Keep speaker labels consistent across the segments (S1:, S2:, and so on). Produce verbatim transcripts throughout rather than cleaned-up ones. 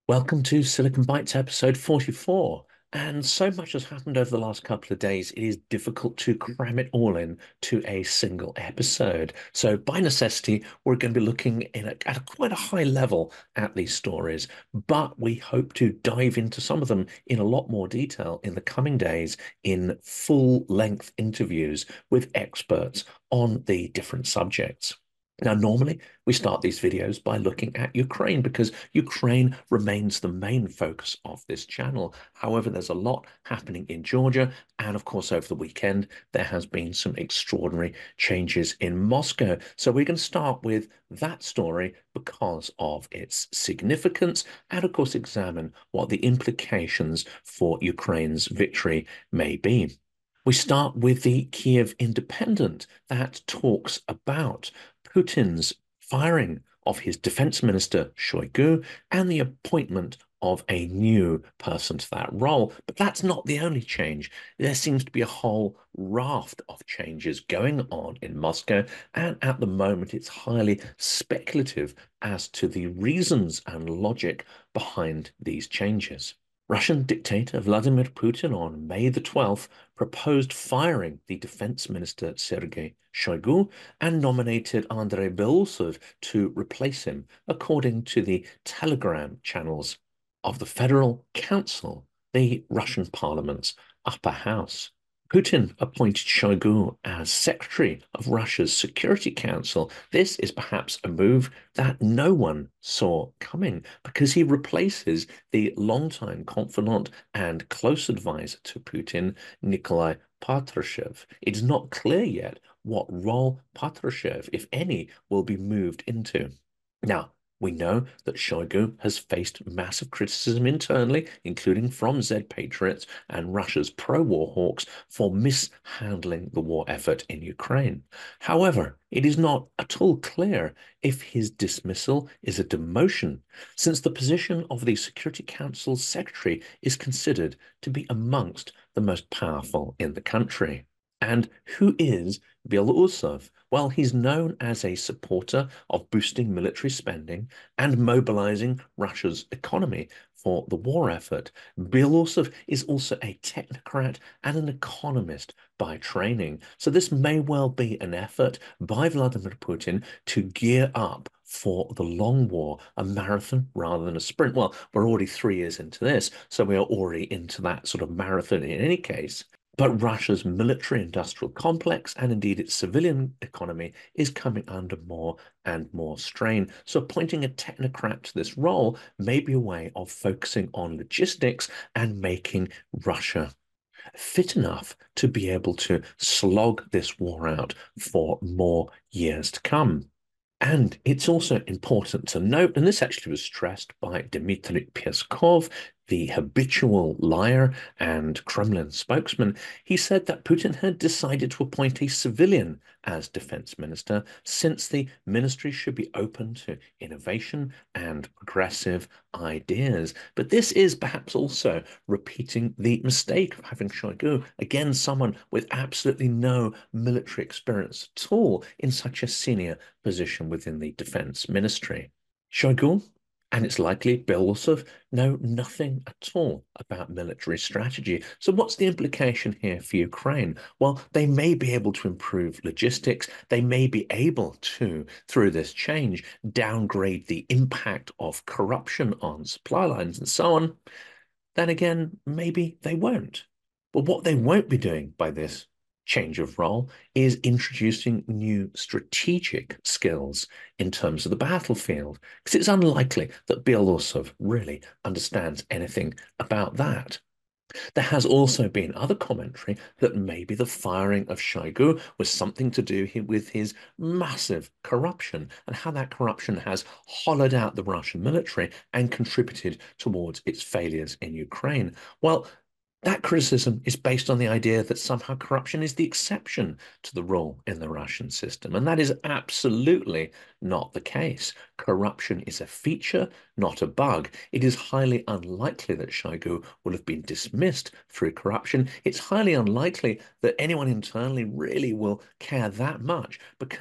S1: Welcome to Silicon Bytes episode forty-four. And so much has happened over the last couple of days, it is difficult to cram it all in to a single episode. So, by necessity, we're going to be looking in a, at a, quite a high level at these stories, but we hope to dive into some of them in a lot more detail in the coming days in full-length interviews with experts on the different subjects. Now, normally we start these videos by looking at Ukraine because Ukraine remains the main focus of this channel. However, there's a lot happening in Georgia. And of course, over the weekend, there has been some extraordinary changes in Moscow. So we're going to start with that story because of its significance and, of course, examine what the implications for Ukraine's victory may be. We start with the Kiev Independent that talks about Putin's firing of his defense minister, Shoigu, and the appointment of a new person to that role. But that's not the only change. There seems to be a whole raft of changes going on in Moscow, and at the moment it's highly speculative as to the reasons and logic behind these changes. Russian dictator Vladimir Putin on May the twelfth proposed firing the defense minister Sergei Shoigu and nominated Andrei Belousov to replace him, according to the Telegram channels of the Federal Council, the Russian parliament's upper house. Putin appointed Shoigu as Secretary of Russia's Security Council. This is perhaps a move that no one saw coming because he replaces the longtime confidant and close advisor to Putin, Nikolai Patrushev. It is not clear yet what role Patrushev, if any, will be moved into. Now, we know that Shoigu has faced massive criticism internally, including from Z Patriots and Russia's pro-war hawks for mishandling the war effort in Ukraine. However, it is not at all clear if his dismissal is a demotion, since the position of the Security Council's secretary is considered to be amongst the most powerful in the country. And who is Belousov? Well, he's known as a supporter of boosting military spending and mobilizing Russia's economy for the war effort. Belousov is also a technocrat and an economist by training. So this may well be an effort by Vladimir Putin to gear up for the long war, a marathon rather than a sprint. Well, we're already three years into this, so we are already into that sort of marathon in any case. But Russia's military industrial complex and indeed its civilian economy is coming under more and more strain. So appointing a technocrat to this role may be a way of focusing on logistics and making Russia fit enough to be able to slog this war out for more years to come. And it's also important to note, and this actually was stressed by Dmitry Peskov, the habitual liar and Kremlin spokesman. He said that Putin had decided to appoint a civilian as defense minister, since the ministry should be open to innovation and progressive ideas. But this is perhaps also repeating the mistake of having Shoigu, again, someone with absolutely no military experience at all, in such a senior position within the defense ministry. Shoigu, and it's likely Belousov, know nothing at all about military strategy. So what's the implication here for Ukraine? Well, they may be able to improve logistics. They may be able to, through this change, downgrade the impact of corruption on supply lines and so on. Then again, maybe they won't. But what they won't be doing by this change of role is introducing new strategic skills in terms of the battlefield, because it's unlikely that Belousov really understands anything about that. There has also been other commentary that maybe the firing of Shoigu was something to do with his massive corruption and how that corruption has hollowed out the Russian military and contributed towards its failures in Ukraine. Well, that criticism is based on the idea that somehow corruption is the exception to the rule in the Russian system. And that is absolutely not the case. Corruption is a feature, not a bug. It is highly unlikely that Shoigu will have been dismissed through corruption. It's highly unlikely that anyone internally really will care that much, because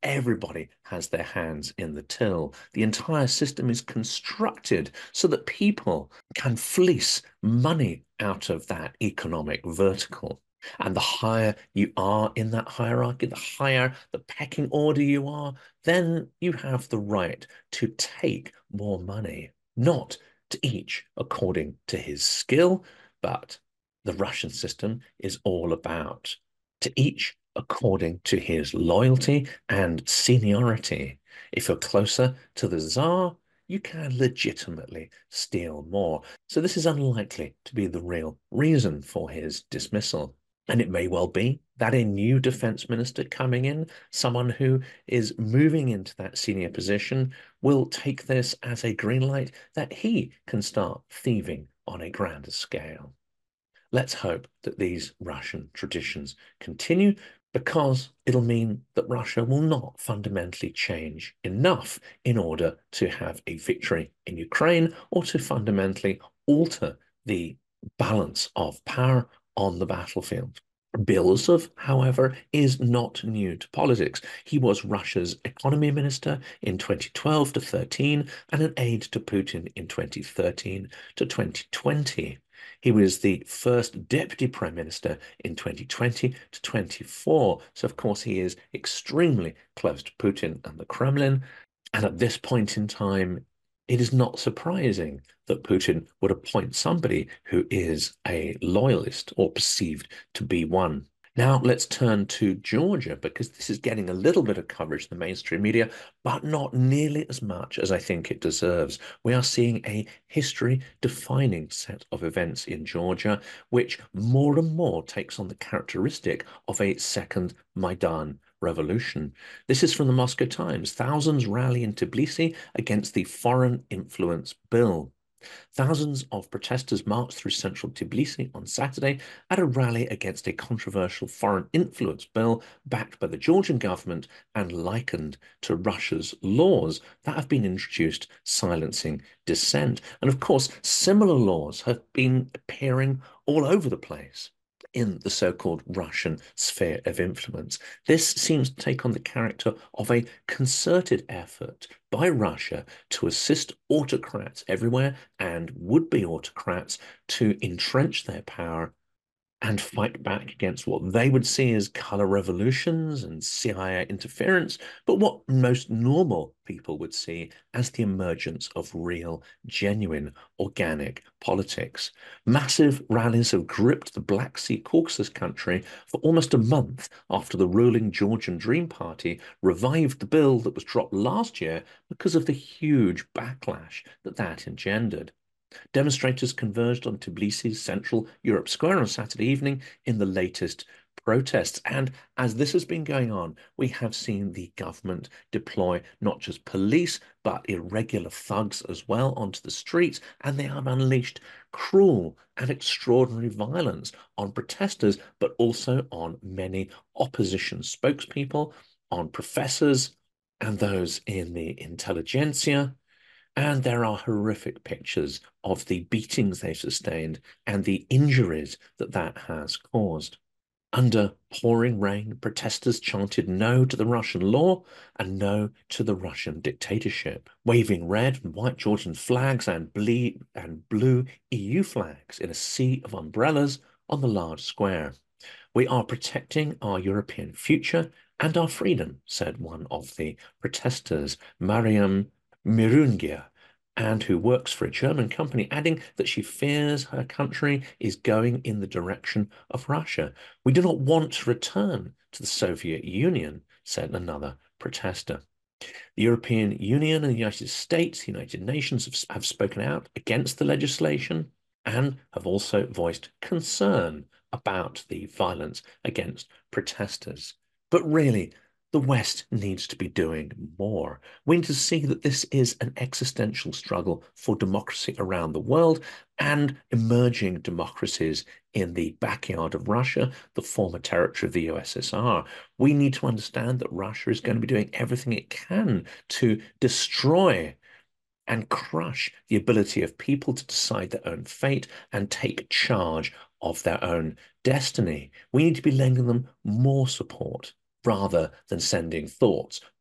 S1: everybody has their hands in the till. The entire system is constructed so that people can fleece money out of that economic vertical. And the higher you are in that hierarchy, the higher the pecking order you are, then you have the right to take more money, not to each according to his skill, but the Russian system is all about to each according to his loyalty and seniority. If you're closer to the Tsar, you can legitimately steal more. So this is unlikely to be the real reason for his dismissal. And it may well be that a new defense minister coming in, someone who is moving into that senior position, will take this as a green light that he can start thieving on a grander scale. Let's hope that these Russian traditions continue, because it'll mean that Russia will not fundamentally change enough in order to have a victory in Ukraine or to fundamentally alter the balance of power on the battlefield. Biluzov, however, is not new to politics. He was Russia's economy minister in twenty twelve to thirteen and an aide to Putin in twenty thirteen to twenty twenty. He was the first deputy prime minister in twenty twenty to twenty-four. So, of course, he is extremely close to Putin and the Kremlin. And at this point in time, it is not surprising that Putin would appoint somebody who is a loyalist or perceived to be one. Now let's turn to Georgia, because this is getting a little bit of coverage in the mainstream media, but not nearly as much as I think it deserves. We are seeing a history-defining set of events in Georgia, which more and more takes on the characteristic of a second Maidan revolution. This is from the Moscow Times. Thousands rally in Tbilisi against the Foreign Influence Bill. Thousands of protesters marched through central Tbilisi on Saturday at a rally against a controversial foreign influence bill backed by the Georgian government and likened to Russia's laws that have been introduced silencing dissent. And of course, similar laws have been appearing all over the place in the so-called Russian sphere of influence. This seems to take on the character of a concerted effort by Russia to assist autocrats everywhere and would-be autocrats to entrench their power and fight back against what they would see as color revolutions and C I A interference, but what most normal people would see as the emergence of real, genuine, organic politics. Massive rallies have gripped the Black Sea Caucasus country for almost a month after the ruling Georgian Dream Party revived the bill that was dropped last year because of the huge backlash that that engendered. Demonstrators converged on Tbilisi's Central Europe Square on Saturday evening in the latest protests. And as this has been going on, we have seen the government deploy not just police, but irregular thugs as well onto the streets, and they have unleashed cruel and extraordinary violence on protesters, but also on many opposition spokespeople, on professors, and those in the intelligentsia. And there are horrific pictures of the beatings they sustained and the injuries that that has caused. Under pouring rain, protesters chanted no to the Russian law and no to the Russian dictatorship, waving red and white Georgian flags and blue, and blue E U flags in a sea of umbrellas on the large square. "We are protecting our European future and our freedom," said one of the protesters, Mariam Mirungia, and who works for a German company, adding that she fears her country is going in the direction of Russia. "We do not want to return to the Soviet Union," said another protester. The European Union and the United States, the United Nations have, have spoken out against the legislation and have also voiced concern about the violence against protesters. But really, the West needs to be doing more. We need to see that this is an existential struggle for democracy around the world and emerging democracies in the backyard of Russia, the former territory of the U S S R. We need to understand that Russia is going to be doing everything it can to destroy and crush the ability of people to decide their own fate and take charge of their own destiny. We need to be lending them more support rather than sending thoughts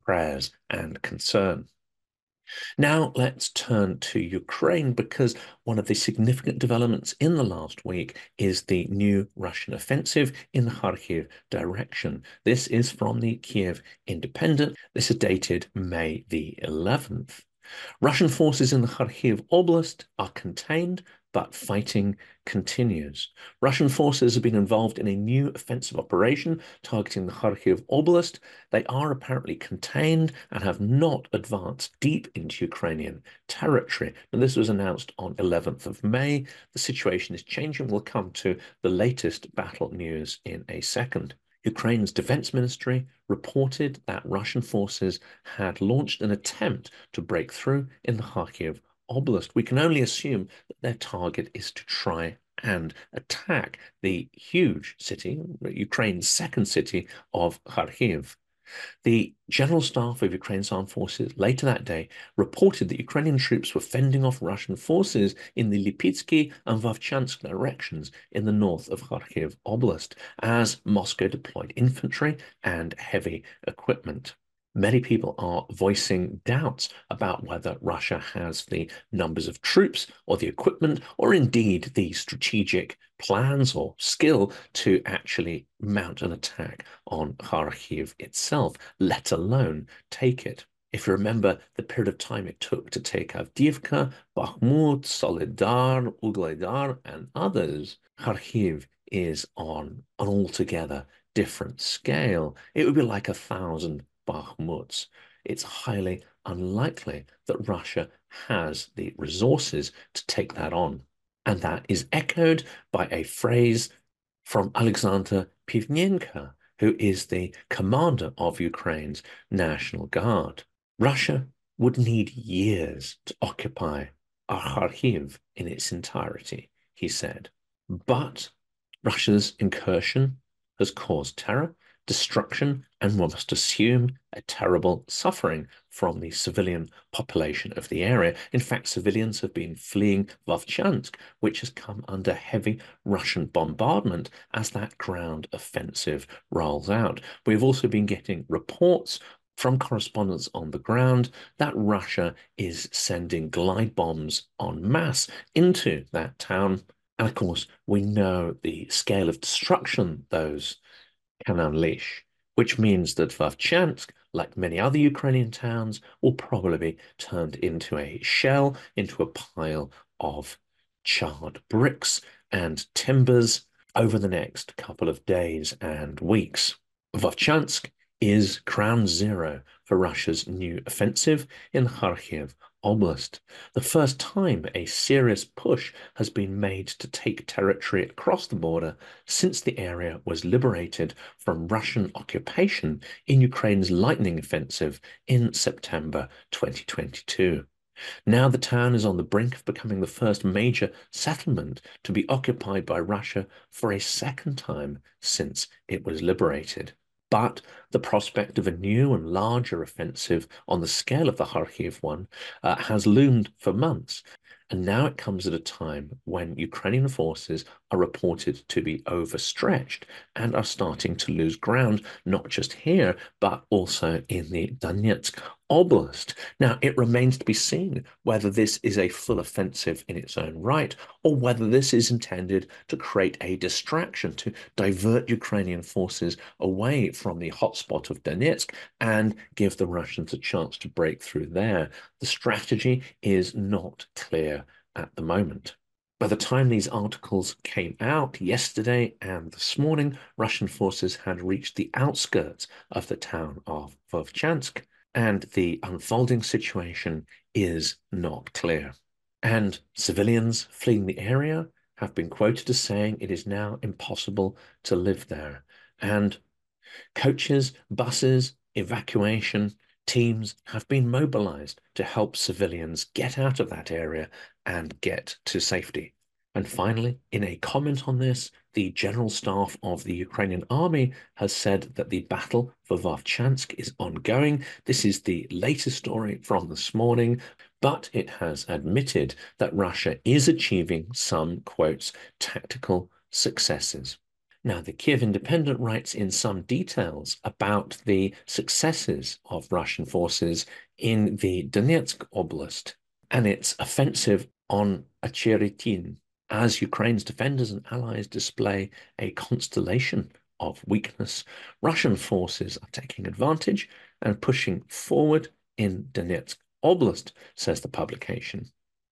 S1: prayers and concern. Now let's turn to Ukraine because one of the significant developments in the last week is the new Russian offensive in the Kharkiv direction. This is from the Kiev Independent. This is dated May the eleventh. Russian forces in the Kharkiv Oblast are contained, but fighting continues. Russian forces have been involved in a new offensive operation targeting the Kharkiv Oblast. They are apparently contained and have not advanced deep into Ukrainian territory. And this was announced on eleventh of May. The situation is changing. We'll come to the latest battle news in a second. Ukraine's defense ministry reported that Russian forces had launched an attempt to break through in the Kharkiv Oblast. We can only assume that their target is to try and attack the huge city, Ukraine's second city of Kharkiv. The General Staff of Ukraine's armed forces later that day reported that Ukrainian troops were fending off Russian forces in the Lipitsky and Vovchansk directions in the north of Kharkiv Oblast as Moscow deployed infantry and heavy equipment. Many people are voicing doubts about whether Russia has the numbers of troops or the equipment or indeed the strategic plans or skill to actually mount an attack on Kharkiv itself, let alone take it. If you remember the period of time it took to take Avdiivka, Bakhmut, Soledar, Ugledar, and others, Kharkiv is on an altogether different scale. It would be like a thousand Bakhmuts. It's highly unlikely that Russia has the resources to take that on. And that is echoed by a phrase from Alexander Pivnenko, who is the commander of Ukraine's National Guard. Russia would need years to occupy Kharkiv in its entirety, he said. But Russia's incursion has caused terror, destruction, and one must assume a terrible suffering from the civilian population of the area. In fact, civilians have been fleeing Vovchansk, which has come under heavy Russian bombardment as that ground offensive rolls out. We've also been getting reports from correspondents on the ground that Russia is sending glide bombs en masse into that town. And of course, we know the scale of destruction those can unleash, which means that Vovchansk, like many other Ukrainian towns, will probably be turned into a shell, into a pile of charred bricks and timbers over the next couple of days and weeks. Vovchansk is ground zero for Russia's new offensive in Kharkiv Oblast, the first time a serious push has been made to take territory across the border since the area was liberated from Russian occupation in Ukraine's Lightning Offensive in September twenty twenty-two. Now the town is on the brink of becoming the first major settlement to be occupied by Russia for a second time since it was liberated. But the prospect of a new and larger offensive on the scale of the Kharkiv one uh, has loomed for months. And now it comes at a time when Ukrainian forces are reported to be overstretched and are starting to lose ground, not just here, but also in the Donetsk Oblast. Now, it remains to be seen whether this is a full offensive in its own right, or whether this is intended to create a distraction, to divert Ukrainian forces away from the hotspot of Donetsk and give the Russians a chance to break through there. The strategy is not clear at the moment. By the time these articles came out yesterday and this morning, Russian forces had reached the outskirts of the town of Vovchansk, and the unfolding situation is not clear. And civilians fleeing the area have been quoted as saying it is now impossible to live there. And coaches, buses, evacuation teams have been mobilized to help civilians get out of that area and get to safety. And finally, in a comment on this, the General Staff of the Ukrainian Army has said that the battle for Vovchansk is ongoing. This is the latest story from this morning, but it has admitted that Russia is achieving some, quotes, tactical successes. Now, the Kiev Independent writes in some details about the successes of Russian forces in the Donetsk Oblast and its offensive on Acheritin, as Ukraine's defenders and allies display a constellation of weakness. Russian forces are taking advantage and pushing forward in Donetsk Oblast, says the publication.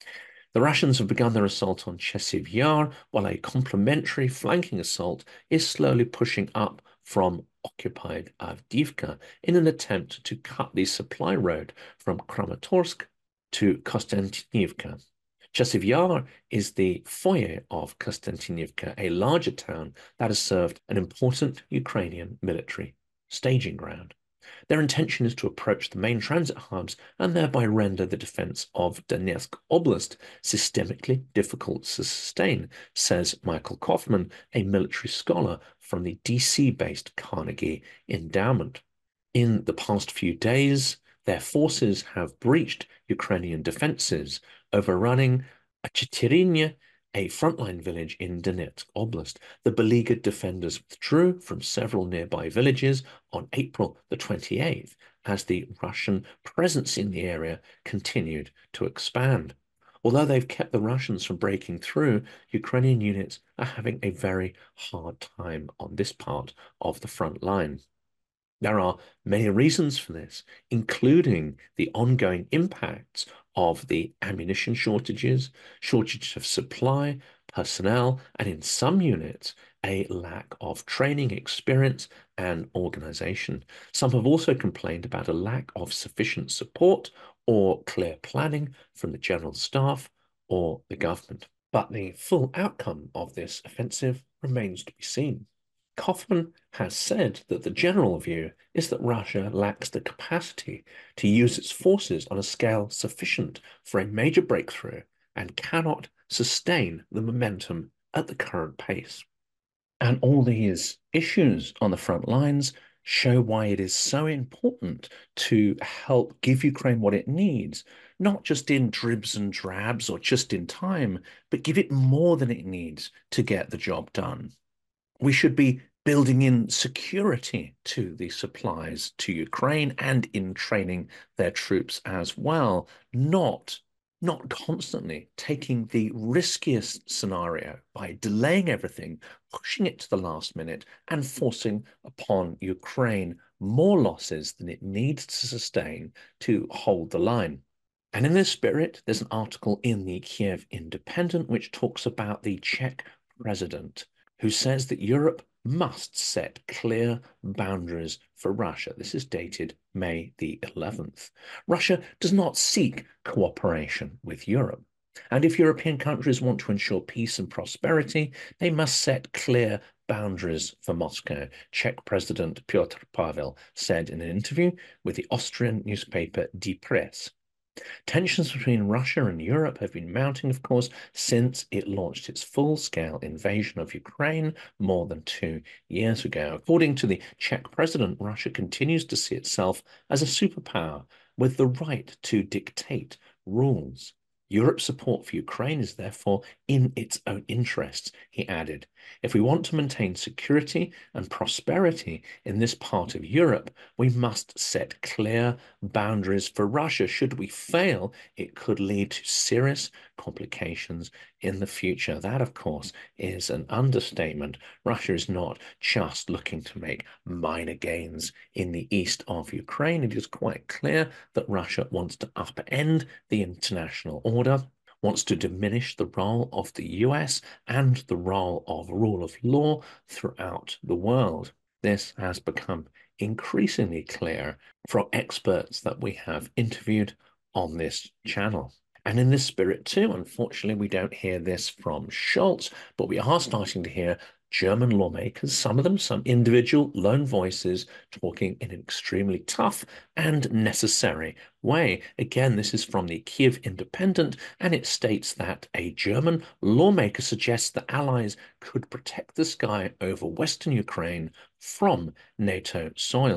S1: The Russians have begun their assault on Chasiv Yar, while a complementary flanking assault is slowly pushing up from occupied Avdiivka in an attempt to cut the supply road from Kramatorsk to Konstantinivka. Chasiv Yar is the foyer of Konstantinivka, a larger town that has served an important Ukrainian military staging ground. Their intention is to approach the main transit hubs and thereby render the defense of Donetsk Oblast systemically difficult to sustain, says Michael Kaufman, a military scholar from the D C-based Carnegie Endowment. In the past few days, their forces have breached Ukrainian defenses, overrunning Acheritin, a frontline village in Donetsk Oblast. The beleaguered defenders withdrew from several nearby villages on April the twenty-eighth as the Russian presence in the area continued to expand. Although they've kept the Russians from breaking through, Ukrainian units are having a very hard time on this part of the front line. There are many reasons for this, including the ongoing impacts of the ammunition shortages, shortage of supply, personnel, and in some units, a lack of training, experience, and organization. Some have also complained about a lack of sufficient support or clear planning from the general staff or the government. But the full outcome of this offensive remains to be seen. Kaufman has said that the general view is that Russia lacks the capacity to use its forces on a scale sufficient for a major breakthrough and cannot sustain the momentum at the current pace. And all these issues on the front lines show why it is so important to help give Ukraine what it needs, not just in dribs and drabs or just in time, but give it more than it needs to get the job done. We should be building in security to the supplies to Ukraine and in training their troops as well, not, not constantly taking the riskiest scenario by delaying everything, pushing it to the last minute, and forcing upon Ukraine more losses than it needs to sustain to hold the line. And in this spirit, there's an article in the Kiev Independent which talks about the Czech president, who says that Europe must set clear boundaries for Russia. This is dated May the eleventh. Russia does not seek cooperation with Europe. And if European countries want to ensure peace and prosperity, they must set clear boundaries for Moscow, Czech President Petr Pavel said in an interview with the Austrian newspaper Die Presse. Tensions between Russia and Europe have been mounting, of course, since it launched its full-scale invasion of Ukraine more than two years ago. According to the Czech president, Russia continues to see itself as a superpower with the right to dictate rules. Europe's support for Ukraine is therefore in its own interests, he added. If we want to maintain security and prosperity in this part of Europe, we must set clear boundaries for Russia. Should we fail, it could lead to serious complications in the future. That, of course, is an understatement. Russia is not just looking to make minor gains in the east of Ukraine. It is quite clear that Russia wants to upend the international order, wants to diminish the role of the U S and the role of rule of law throughout the world. This has become increasingly clear from experts that we have interviewed on this channel. And in this spirit too, unfortunately, we don't hear this from Scholz, but we are starting to hear German lawmakers, some of them, some individual lone voices, talking in an extremely tough and necessary way. Again, this is from the Kiev Independent, and it states that a German lawmaker suggests that allies could protect the sky over Western Ukraine from NATO soil.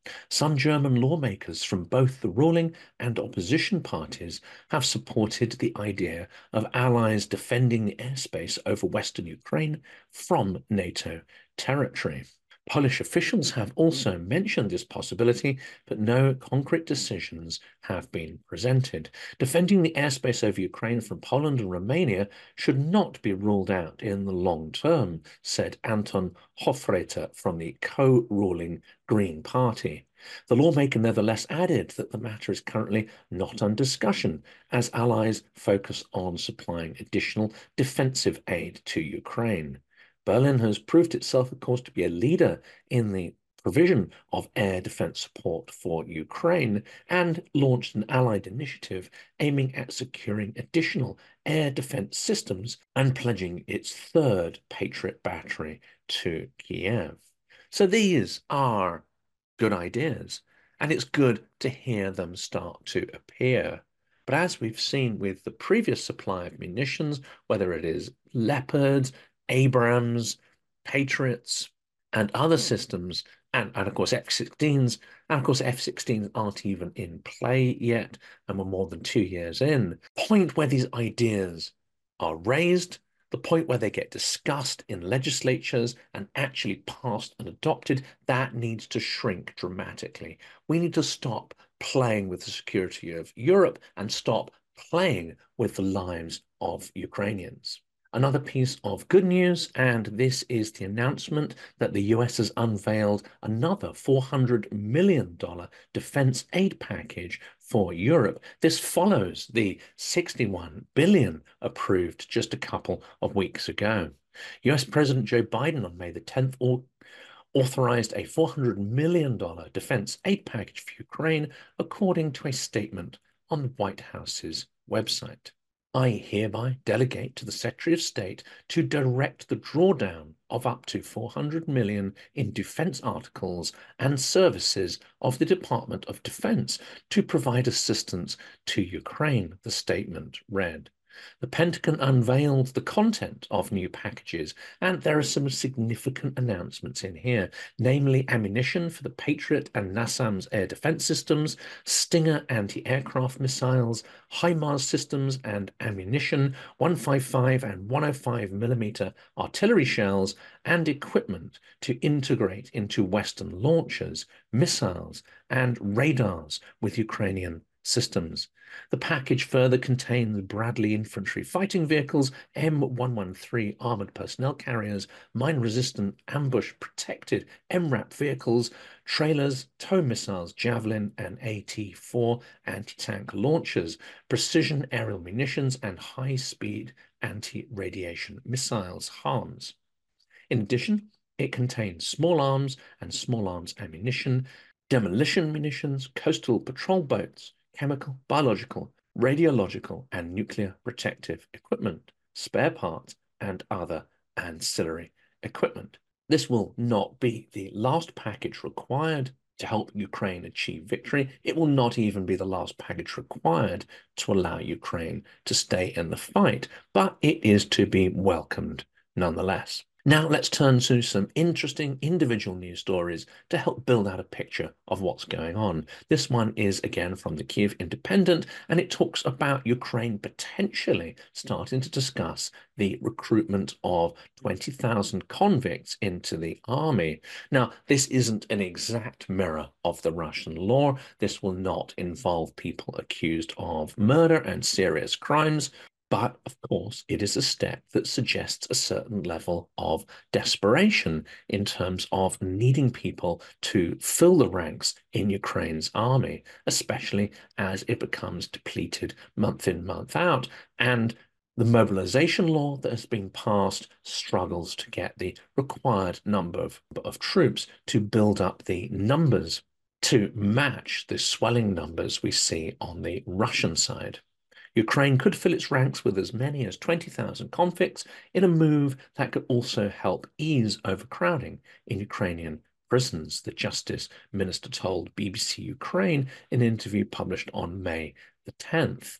S1: Some German lawmakers from both the ruling and opposition parties have supported the idea of allies defending the airspace over Western Ukraine from NATO territory. Polish officials have also mentioned this possibility, but no concrete decisions have been presented. Defending the airspace over Ukraine from Poland and Romania should not be ruled out in the long term, said Anton Hofreiter from the co-ruling Green Party. The lawmaker nevertheless added that the matter is currently not under discussion, as allies focus on supplying additional defensive aid to Ukraine. Berlin has proved itself, of course, to be a leader in the provision of air defense support for Ukraine and launched an allied initiative aiming at securing additional air defense systems and pledging its third Patriot battery to Kiev. So these are good ideas, and it's good to hear them start to appear. But as we've seen with the previous supply of munitions, whether it is Leopards, Abrams, Patriots, and other systems, and, and of course F sixteens, and of course F sixteens aren't even in play yet, and we're more than two years in. Point where these ideas are raised, the point where they get discussed in legislatures and actually passed and adopted, that needs to shrink dramatically. We need to stop playing with the security of Europe and stop playing with the lives of Ukrainians. Another piece of good news, and this is the announcement that the U S has unveiled another four hundred million dollars defense aid package for Europe. This follows the sixty-one billion dollars approved just a couple of weeks ago. U S President Joe Biden on May the tenth authorized a four hundred million dollars defense aid package for Ukraine, according to a statement on the White House's website. I hereby delegate to the Secretary of State to direct the drawdown of up to four hundred million dollars in defense articles and services of the Department of Defense to provide assistance to Ukraine, the statement read. The Pentagon unveiled the content of new packages, and there are some significant announcements in here, namely ammunition for the Patriot and NASAMS air defense systems, Stinger anti-aircraft missiles, HIMARS systems and ammunition, one fifty-five and one oh five millimeter artillery shells, and equipment to integrate into Western launchers, missiles, and radars with Ukrainian systems. The package further contains Bradley infantry fighting vehicles, M one thirteen armored personnel carriers, mine-resistant ambush-protected M RAP vehicles, trailers, tow missiles, Javelin and A T four anti-tank launchers, precision aerial munitions, and high-speed anti-radiation missiles, HARMS. In addition, it contains small arms and small arms ammunition, demolition munitions, coastal patrol boats, chemical, biological, radiological, and nuclear protective equipment, spare parts, and other ancillary equipment. This will not be the last package required to help Ukraine achieve victory. It will not even be the last package required to allow Ukraine to stay in the fight, but it is to be welcomed nonetheless. Now let's turn to some interesting individual news stories to help build out a picture of what's going on. This one is again from the Kyiv Independent, and it talks about Ukraine potentially starting to discuss the recruitment of twenty thousand convicts into the army. Now, this isn't an exact mirror of the Russian law. This will not involve people accused of murder and serious crimes. But, of course, it is a step that suggests a certain level of desperation in terms of needing people to fill the ranks in Ukraine's army, especially as it becomes depleted month in, month out. And the mobilization law that has been passed struggles to get the required number of, of troops to build up the numbers to match the swelling numbers we see on the Russian side. Ukraine could fill its ranks with as many as twenty thousand convicts in a move that could also help ease overcrowding in Ukrainian prisons, the Justice Minister told B B C Ukraine in an interview published on May the tenth.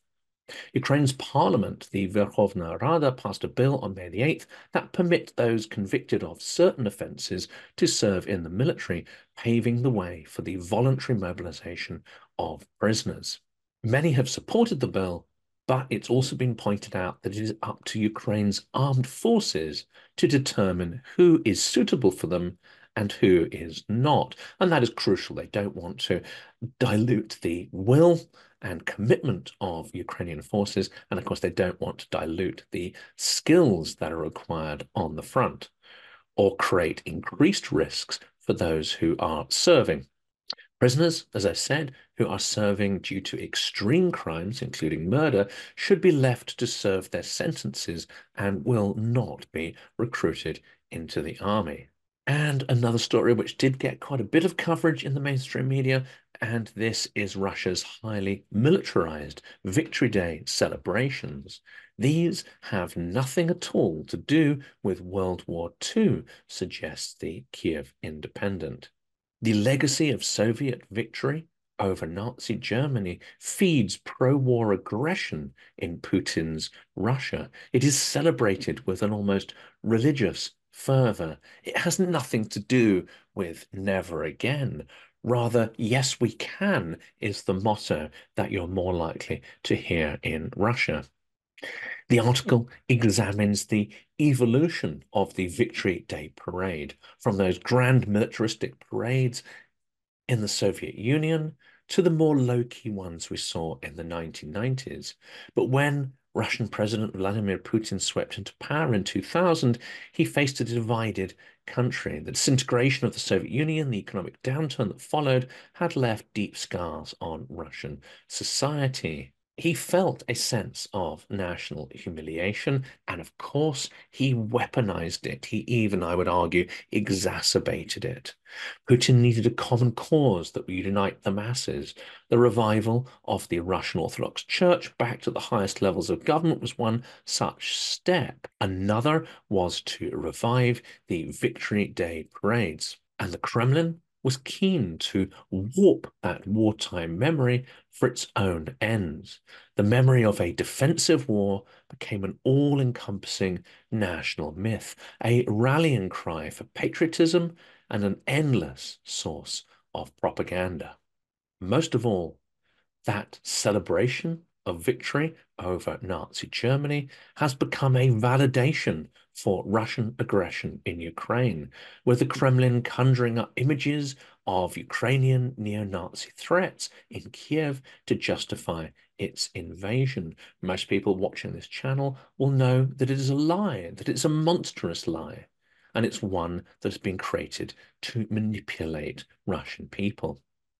S1: Ukraine's parliament, the Verkhovna Rada, passed a bill on May the eighth that permits those convicted of certain offences to serve in the military, paving the way for the voluntary mobilization of prisoners. Many have supported the bill, but it's also been pointed out that it is up to Ukraine's armed forces to determine who is suitable for them and who is not. And that is crucial. They don't want to dilute the will and commitment of Ukrainian forces. And of course, they don't want to dilute the skills that are required on the front or create increased risks for those who are serving. Prisoners, as I said, who are serving due to extreme crimes, including murder, should be left to serve their sentences and will not be recruited into the army. And another story which did get quite a bit of coverage in the mainstream media, and this is Russia's highly militarized Victory Day celebrations. These have nothing at all to do with World War Two, suggests the Kiev Independent. The legacy of Soviet victory over Nazi Germany feeds pro-war aggression in Putin's Russia. It is celebrated with an almost religious fervor. It has nothing to do with never again. Rather, yes, we can is the motto that you're more likely to hear in Russia. The article examines the evolution of the Victory Day parade from those grand militaristic parades in the Soviet Union to the more low-key ones we saw in the nineteen nineties. But when Russian President Vladimir Putin swept into power in two thousand, he faced a divided country. The disintegration of the Soviet Union, the economic downturn that followed, had left deep scars on Russian society. He felt a sense of national humiliation, and of course, he weaponized it. He even, I would argue, exacerbated it. Putin needed a common cause that would unite the masses. The revival of the Russian Orthodox Church back to the highest levels of government was one such step. Another was to revive the Victory Day parades. And the Kremlin was keen to warp that wartime memory for its own ends. The memory of a defensive war became an all-encompassing national myth, a rallying cry for patriotism and an endless source of propaganda. Most of all, that celebration of victory over Nazi Germany has become a validation for Russian aggression in Ukraine, with the Kremlin conjuring up images of Ukrainian neo-Nazi threats in Kiev to justify its invasion. Most people watching this channel will know that it is a lie, that it's a monstrous lie, and it's one that has been created to manipulate Russian people.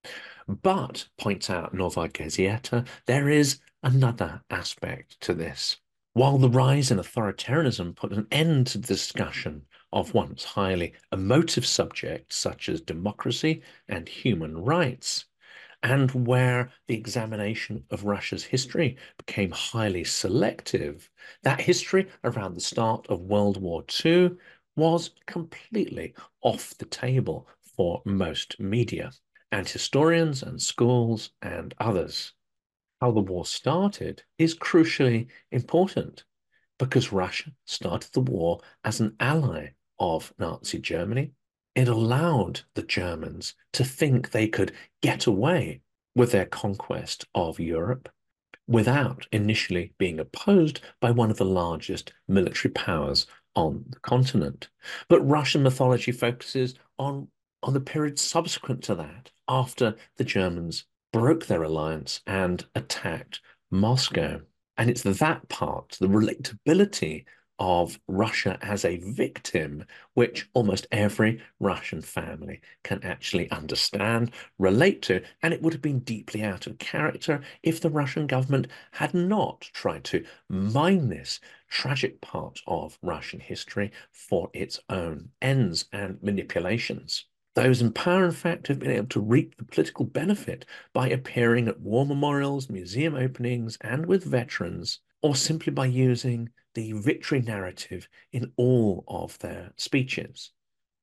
S1: But, points out Novaya Gazeta, there is another aspect to this. While the rise in authoritarianism put an end to the discussion of once highly emotive subjects such as democracy and human rights, and where the examination of Russia's history became highly selective, that history around the start of World War Two was completely off the table for most media and historians and schools and others. How the war started is crucially important because Russia started the war as an ally of Nazi Germany. It allowed the Germans to think they could get away with their conquest of Europe without initially being opposed by one of the largest military powers on the continent. But Russian mythology focuses on, on the period subsequent to that, after the Germans broke their alliance and attacked Moscow. And it's that part, the relatability of Russia as a victim, which almost every Russian family can actually understand, relate to, and it would have been deeply out of character if the Russian government had not tried to mine this tragic part of Russian history for its own ends and manipulations. Those in power, in fact, have been able to reap the political benefit by appearing at war memorials, museum openings, and with veterans, or simply by using the victory narrative in all of their speeches.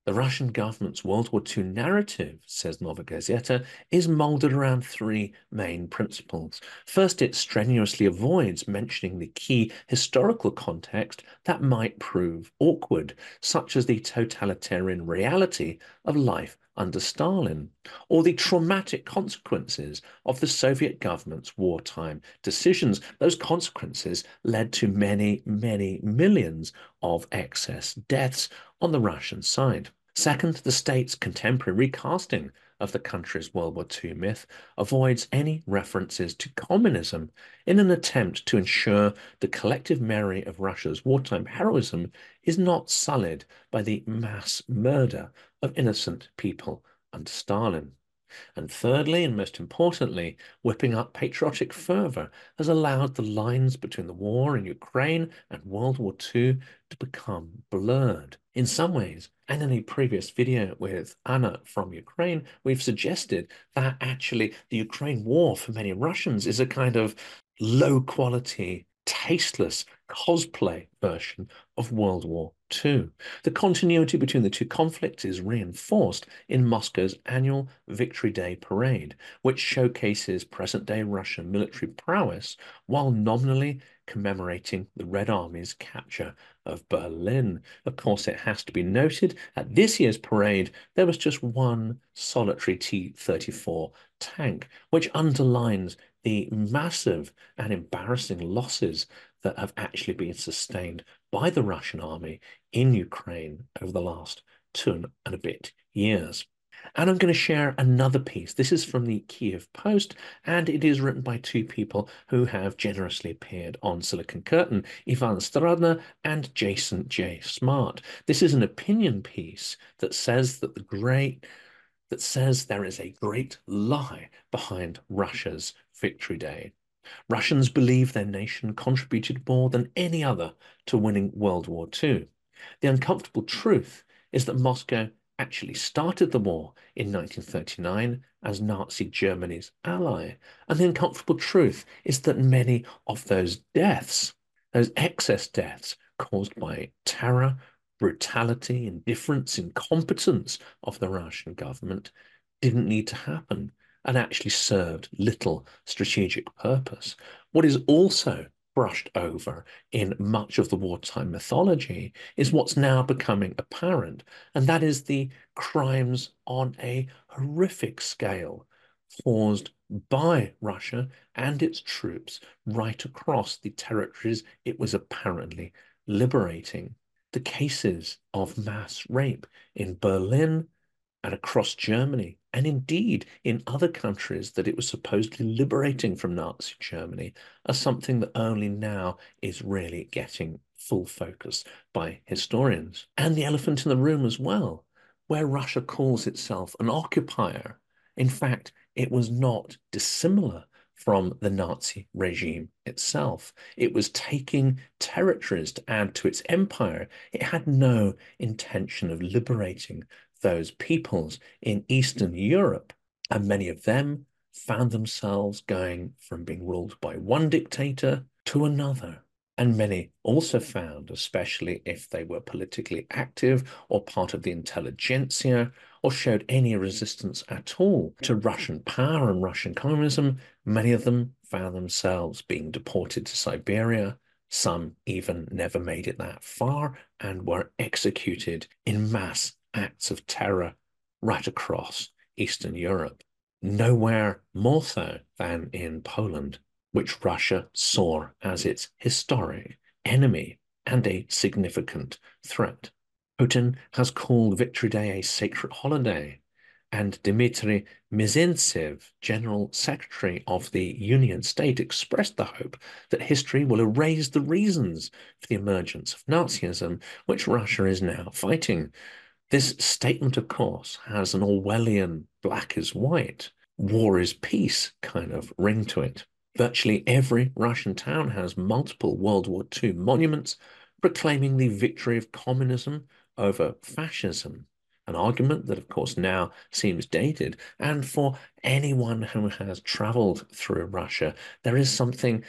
S1: The Russian government's World War Two narrative, says Novaya Gazeta, is molded around three main principles. First, it strenuously avoids mentioning the key historical context that might prove awkward, such as the totalitarian reality of life under Stalin, or the traumatic consequences of the Soviet government's wartime decisions. Those consequences led to many, many millions of excess deaths on the Russian side. Second, the state's contemporary recasting of the country's World War Two myth avoids any references to communism in an attempt to ensure the collective memory of Russia's wartime heroism is not sullied by the mass murder of innocent people under Stalin. And thirdly, and most importantly, whipping up patriotic fervor has allowed the lines between the war in Ukraine and World War Two to become blurred. In some ways, and in a previous video with Anna from Ukraine, we've suggested that actually the Ukraine war for many Russians is a kind of low quality, tasteless cosplay version of World War Two. The continuity between the two conflicts is reinforced in Moscow's annual Victory Day parade, which showcases present-day Russian military prowess while nominally commemorating the Red Army's capture of Berlin. Of course, it has to be noted at this year's parade, there was just one solitary T thirty-four tank, which underlines the massive and embarrassing losses that have actually been sustained by the Russian army in Ukraine over the last two and a bit years. And I'm going to share another piece. This is from the Kiev Post, and it is written by two people who have generously appeared on Silicon Curtain, Ivan Stradner and Jason J. Smart. This is an opinion piece that says that the great that says there is a great lie behind Russia's Victory Day. Russians believe their nation contributed more than any other to winning World War Two. The uncomfortable truth is that Moscow actually started the war in nineteen thirty-nine as Nazi Germany's ally. And the uncomfortable truth is that many of those deaths, those excess deaths caused by terror, brutality, indifference, incompetence of the Russian government, didn't need to happen and actually served little strategic purpose. What is also brushed over in much of the wartime mythology is what's now becoming apparent, and that is the crimes on a horrific scale caused by Russia and its troops right across the territories it was apparently liberating. The cases of mass rape in Berlin and across Germany, and indeed in other countries that it was supposedly liberating from Nazi Germany, are something that only now is really getting full focus by historians. And the elephant in the room as well, where Russia calls itself an occupier. In fact, it was not dissimilar from the Nazi regime itself. It was taking territories to add to its empire. It had no intention of liberating those peoples in Eastern Europe, and many of them found themselves going from being ruled by one dictator to another. And many also found, especially if they were politically active or part of the intelligentsia or showed any resistance at all to Russian power and Russian communism, many of them found themselves being deported to Siberia. Some even never made it that far and were executed in mass acts of terror right across Eastern Europe. Nowhere more so than in Poland, which Russia saw as its historic enemy and a significant threat. Putin has called Victory Day a sacred holiday, and Dmitry Mizintsev, General Secretary of the Union State, expressed the hope that history will erase the reasons for the emergence of Nazism, which Russia is now fighting. This statement, of course, has an Orwellian black is white, war is peace kind of ring to it. Virtually every Russian town has multiple World War Two monuments proclaiming the victory of communism over fascism, an argument that, of course, now seems dated. And for anyone who has traveled through Russia, there is something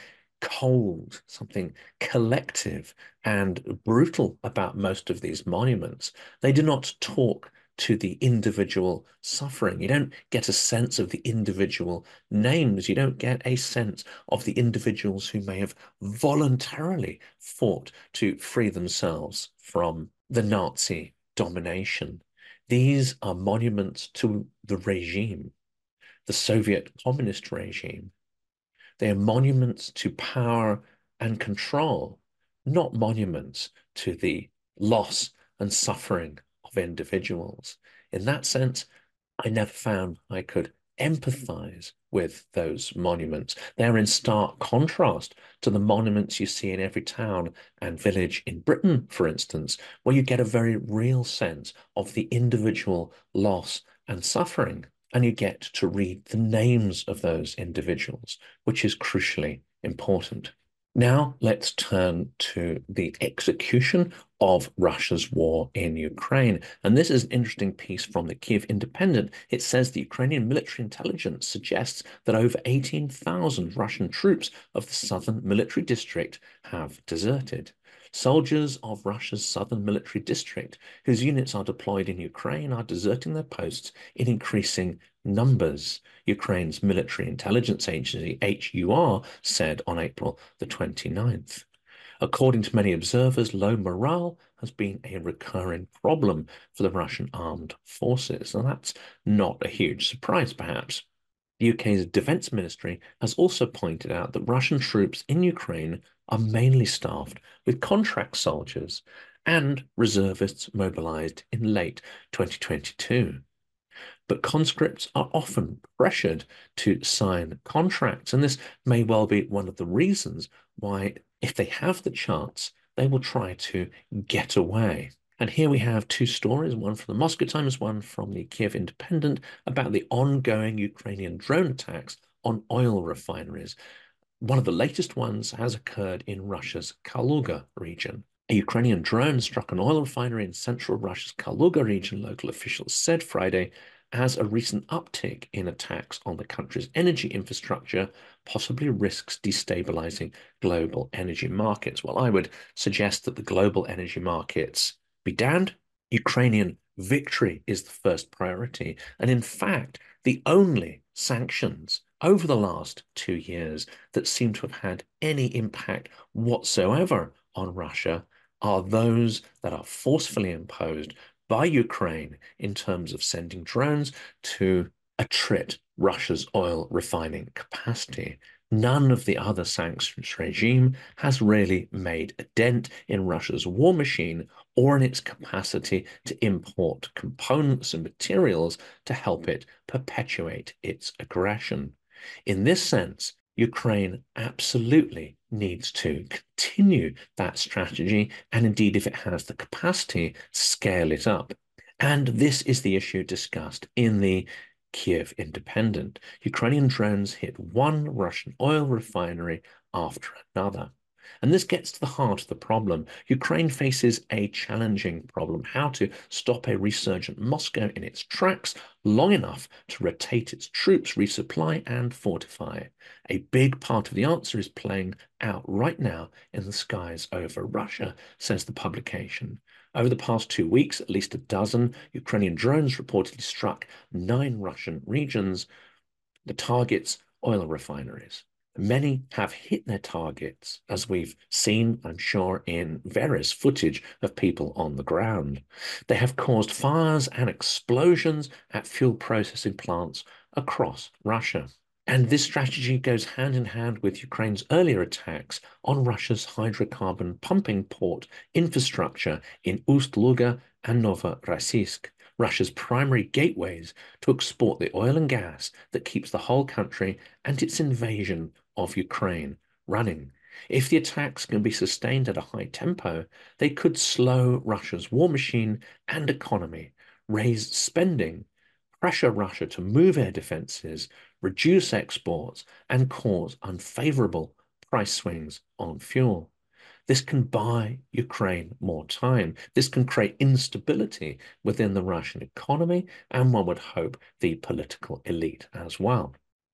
S1: cold, something collective and brutal about most of these monuments. They do not talk to the individual suffering. You don't get a sense of the individual names. You don't get a sense of the individuals who may have voluntarily fought to free themselves from the Nazi domination. These are monuments to the regime, the Soviet communist regime. They are monuments to power and control, not monuments to the loss and suffering of individuals. In that sense, I never found I could empathize with those monuments. They're in stark contrast to the monuments you see in every town and village in Britain, for instance, where you get a very real sense of the individual loss and suffering, and you get to read the names of those individuals, which is crucially important. Now let's turn to the execution of Russia's war in Ukraine. And this is an interesting piece from the Kyiv Independent. It says the Ukrainian military intelligence suggests that over eighteen thousand Russian troops of the southern military district have deserted. Soldiers of Russia's southern military district, whose units are deployed in Ukraine, are deserting their posts in increasing numbers, Ukraine's military intelligence agency, H U R, said on April the twenty-ninth. According to many observers, low morale has been a recurring problem for the Russian armed forces, and that's not a huge surprise, perhaps. The U K's Defense Ministry has also pointed out that Russian troops in Ukraine are mainly staffed with contract soldiers and reservists mobilized in late twenty twenty-two. But conscripts are often pressured to sign contracts, and this may well be one of the reasons why, if they have the chance, they will try to get away. And here we have two stories, one from the Moscow Times, one from the Kyiv Independent, about the ongoing Ukrainian drone attacks on oil refineries. One of the latest ones has occurred in Russia's Kaluga region. A Ukrainian drone struck an oil refinery in central Russia's Kaluga region, local officials said Friday, as a recent uptick in attacks on the country's energy infrastructure possibly risks destabilizing global energy markets. Well, I would suggest that the global energy markets be damned. Ukrainian victory is the first priority. And in fact, the only sanctions over the last two years that seem to have had any impact whatsoever on Russia are those that are forcefully imposed by Ukraine in terms of sending drones to attrit Russia's oil refining capacity. None of the other sanctions regime has really made a dent in Russia's war machine or in its capacity to import components and materials to help it perpetuate its aggression. In this sense, Ukraine absolutely needs to continue that strategy, and indeed, if it has the capacity, scale it up. And this is the issue discussed in the Kyiv Independent. Ukrainian drones hit one Russian oil refinery after another. And this gets to the heart of the problem. Ukraine faces a challenging problem: how to stop a resurgent Moscow in its tracks long enough to rotate its troops, resupply, and fortify. A big part of the answer is playing out right now in the skies over Russia, says the publication. Over the past two weeks, at least a dozen Ukrainian drones reportedly struck nine Russian regions. The targets, oil refineries. Many have hit their targets, as we've seen, I'm sure, in various footage of people on the ground. They have caused fires and explosions at fuel processing plants across Russia. And this strategy goes hand in hand with Ukraine's earlier attacks on Russia's hydrocarbon pumping port infrastructure in Ust-Luga and Novorossiysk, Russia's primary gateways to export the oil and gas that keeps the whole country and its invasion of Ukraine running. If the attacks can be sustained at a high tempo, they could slow Russia's war machine and economy, raise spending, pressure Russia to move air defenses, reduce exports, and cause unfavorable price swings on fuel. This can buy Ukraine more time. This can create instability within the Russian economy and, one would hope, the political elite as well.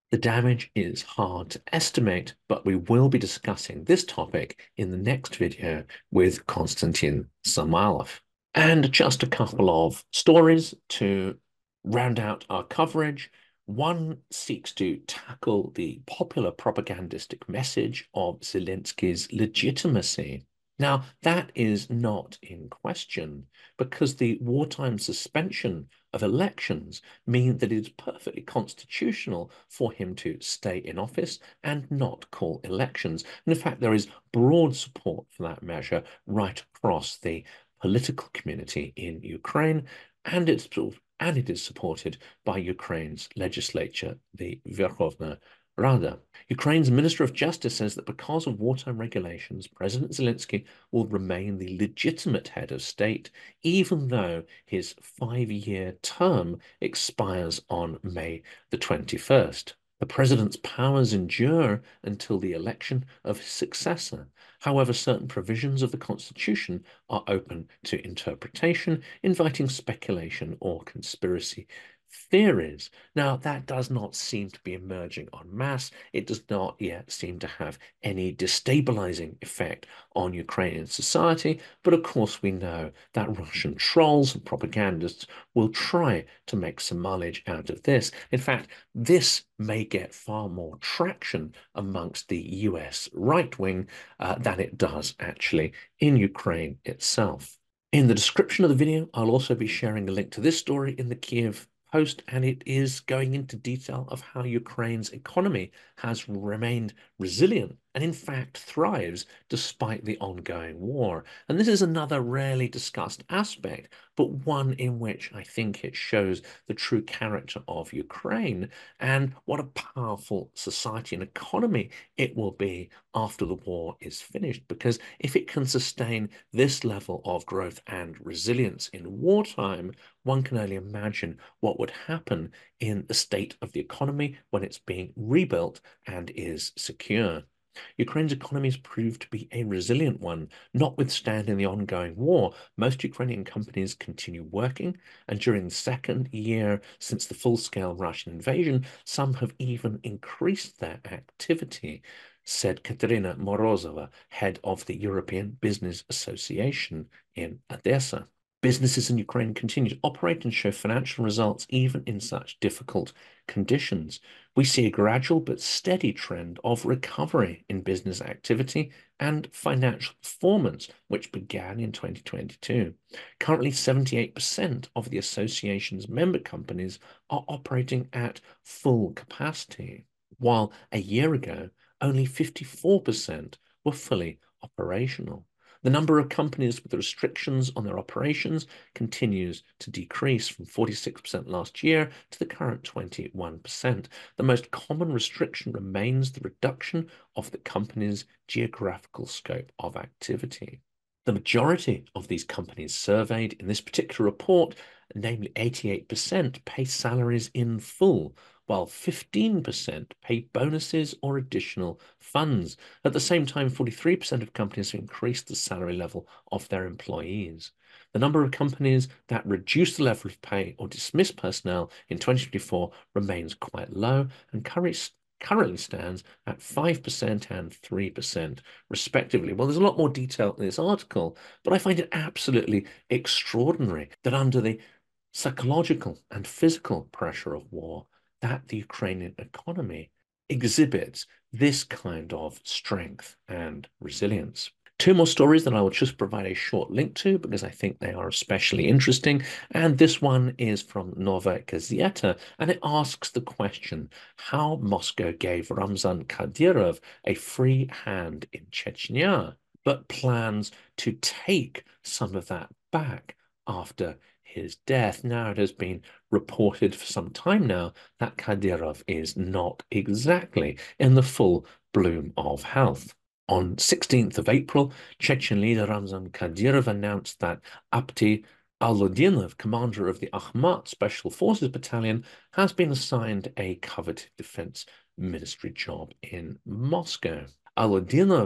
S1: The damage is hard to estimate, but we will be discussing this topic in the next video with Konstantin Samalov. And just a couple of stories to round out our coverage. One seeks to tackle the popular propagandistic message of Zelensky's legitimacy. Now, that is not in question because the wartime suspension of elections mean that it is perfectly constitutional for him to stay in office and not call elections. And in fact, there is broad support for that measure right across the political community in Ukraine, and it's and it is supported by Ukraine's legislature, the Verkhovna Rada. Ukraine's Minister of Justice says that because of wartime regulations, President Zelensky will remain the legitimate head of state, even though his five-year term expires on May the twenty-first. The president's powers endure until the election of his successor. However, certain provisions of the Constitution are open to interpretation, inviting speculation or conspiracy theories. Now, that does not seem to be emerging en masse. It does not yet seem to have any destabilizing effect on Ukrainian society. But of course, we know that Russian trolls and propagandists will try to make some mileage out of this. In fact, this may get far more traction amongst the U S right wing uh, than it does actually in Ukraine itself. In the description of the video, I'll also be sharing a link to this story in the Kiev Post, and it is going into detail of how Ukraine's economy has remained resilient and in fact thrives despite the ongoing war. And this is another rarely discussed aspect, but one in which I think it shows the true character of Ukraine and what a powerful society and economy it will be after the war is finished. Because if it can sustain this level of growth and resilience in wartime, one can only imagine what would happen in the state of the economy when it's being rebuilt and is secure. Ukraine's economy has proved to be a resilient one. Notwithstanding the ongoing war, most Ukrainian companies continue working, and during the second year since the full-scale Russian invasion, some have even increased their activity, said Katerina Morozova, head of the European Business Association in Odessa. Businesses in Ukraine continue to operate and show financial results even in such difficult conditions. We see a gradual but steady trend of recovery in business activity and financial performance, which began in twenty twenty-two. Currently, seventy-eight percent of the association's member companies are operating at full capacity, while a year ago, only fifty-four percent were fully operational. The number of companies with restrictions on their operations continues to decrease from forty-six percent last year to the current twenty-one percent. The most common restriction remains the reduction of the company's geographical scope of activity. The majority of these companies surveyed in this particular report, namely eighty-eight percent, pay salaries in full, while fifteen percent pay bonuses or additional funds. At the same time, forty-three percent of companies have increased the salary level of their employees. The number of companies that reduce the level of pay or dismiss personnel in twenty twenty-four remains quite low and currently stands at five percent and three percent, respectively. Well, there's a lot more detail in this article, but I find it absolutely extraordinary that under the psychological and physical pressure of war, that the Ukrainian economy exhibits this kind of strength and resilience. Two more stories that I will just provide a short link to because I think they are especially interesting. And this one is from Novaya Gazeta, and it asks the question how Moscow gave Ramzan Kadyrov a free hand in Chechnya, but plans to take some of that back after his death. Now, it has been reported for some time now that Kadyrov is not exactly in the full bloom of health. On sixteenth of April, Chechen leader Ramzan Kadyrov announced that Abti Aludinov, commander of the Akhmat Special Forces Battalion, has been assigned a coveted defense ministry job in Moscow. Aludinov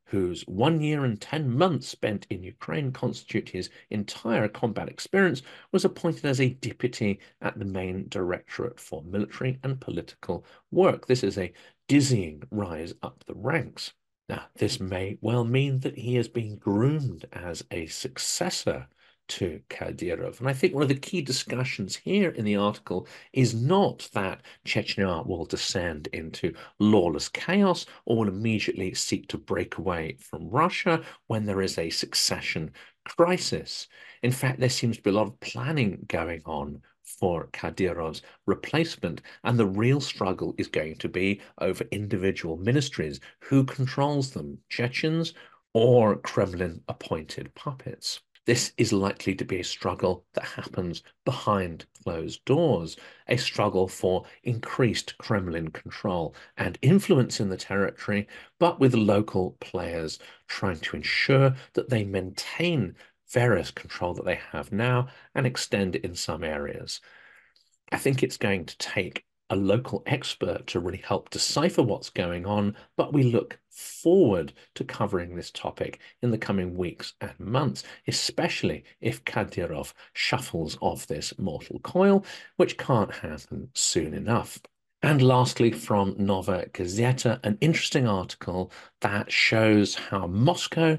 S1: whose one year and ten months spent in Ukraine constitute his entire combat experience, was appointed as a deputy at the main directorate for military and political work. This is a dizzying rise up the ranks. Now, this may well mean that he has been groomed as a successor to Kadyrov. And I think one of the key discussions here in the article is not that Chechnya will descend into lawless chaos or will immediately seek to break away from Russia when there is a succession crisis. In fact, there seems to be a lot of planning going on for Kadyrov's replacement, and the real struggle is going to be over individual ministries. Who controls them, Chechens or Kremlin-appointed puppets? This is likely to be a struggle that happens behind closed doors, a struggle for increased Kremlin control and influence in the territory, but with local players trying to ensure that they maintain various control that they have now and extend it in some areas. I think it's going to take a local expert to really help decipher what's going on, but we look forward to covering this topic in the coming weeks and months, especially if Kadyrov shuffles off this mortal coil, which can't happen soon enough. And lastly, from Novaya Gazeta, an interesting article that shows how Moscow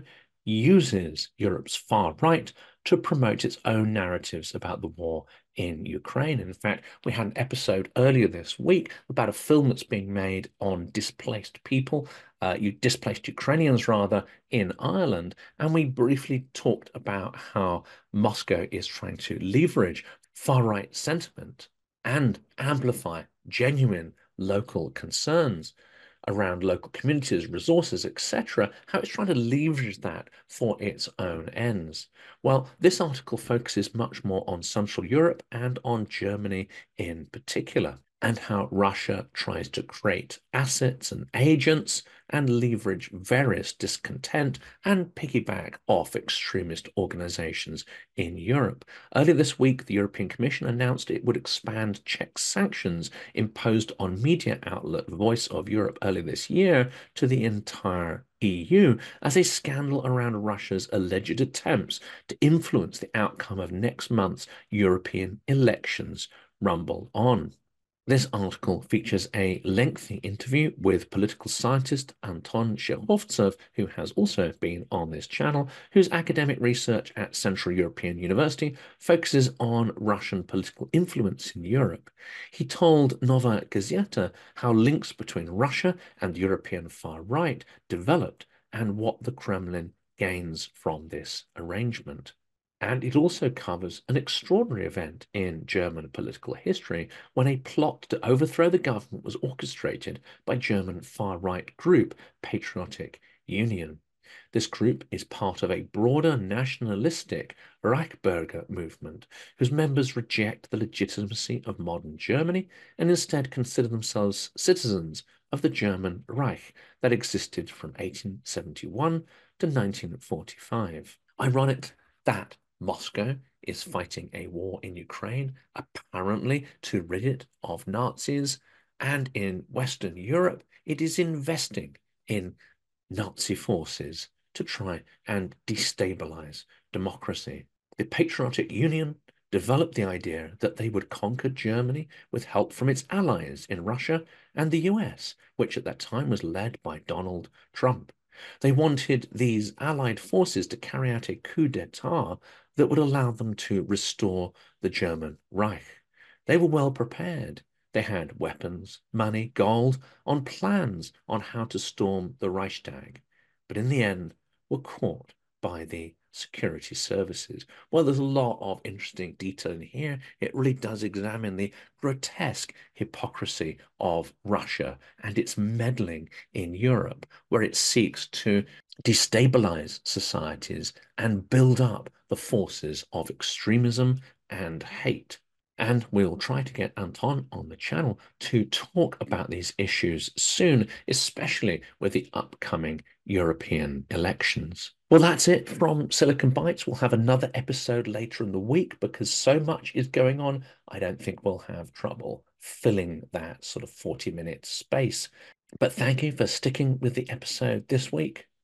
S1: uses Europe's far right to promote its own narratives about the war in Ukraine. In fact, we had an episode earlier this week about a film that's being made on displaced people, uh, you displaced Ukrainians rather, in Ireland, and we briefly talked about how Moscow is trying to leverage far-right sentiment and amplify genuine local concerns around local communities, resources, et cetera, how it's trying to leverage that for its own ends. Well, this article focuses much more on Central Europe and on Germany in particular, and how Russia tries to create assets and agents and leverage various discontent and piggyback off extremist organizations in Europe. Earlier this week, the European Commission announced it would expand Czech sanctions imposed on media outlet Voice of Europe earlier this year to the entire E U as a scandal around Russia's alleged attempts to influence the outcome of next month's European elections rumbled on. This article features a lengthy interview with political scientist Anton Chehovtsev, who has also been on this channel, whose academic research at Central European University focuses on Russian political influence in Europe. He told Novaya Gazeta how links between Russia and the European far right developed and what the Kremlin gains from this arrangement. And it also covers an extraordinary event in German political history when a plot to overthrow the government was orchestrated by German far-right group Patriotic Union. This group is part of a broader nationalistic Reichsbürger movement whose members reject the legitimacy of modern Germany and instead consider themselves citizens of the German Reich that existed from eighteen seventy-one to nineteen forty-five. Ironic that Moscow is fighting a war in Ukraine, apparently to rid it of Nazis, and in Western Europe, it is investing in Nazi forces to try and destabilize democracy. The Patriotic Union developed the idea that they would conquer Germany with help from its allies in Russia and the U S, which at that time was led by Donald Trump. They wanted these allied forces to carry out a coup d'etat that would allow them to restore the German Reich. They were well prepared. They had weapons, money, gold, on plans on how to storm the Reichstag, but in the end were caught by the security services. Well, there's a lot of interesting detail in here. It really does examine the grotesque hypocrisy of Russia and its meddling in Europe, where it seeks to destabilize societies and build up the forces of extremism and hate. And we'll try to get Anton on the channel to talk about these issues soon, especially with the upcoming European elections. Well, that's it from Silicon Bytes. We'll have another episode later in the week because so much is going on. I don't think we'll have trouble filling that sort of forty minute space. But thank you for sticking with the episode this week.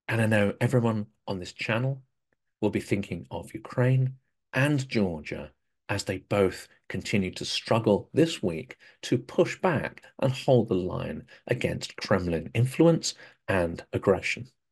S1: And I know everyone on this channel will be thinking of Ukraine and Georgia as they both continue to struggle this week to push back and hold the line against Kremlin influence and aggression.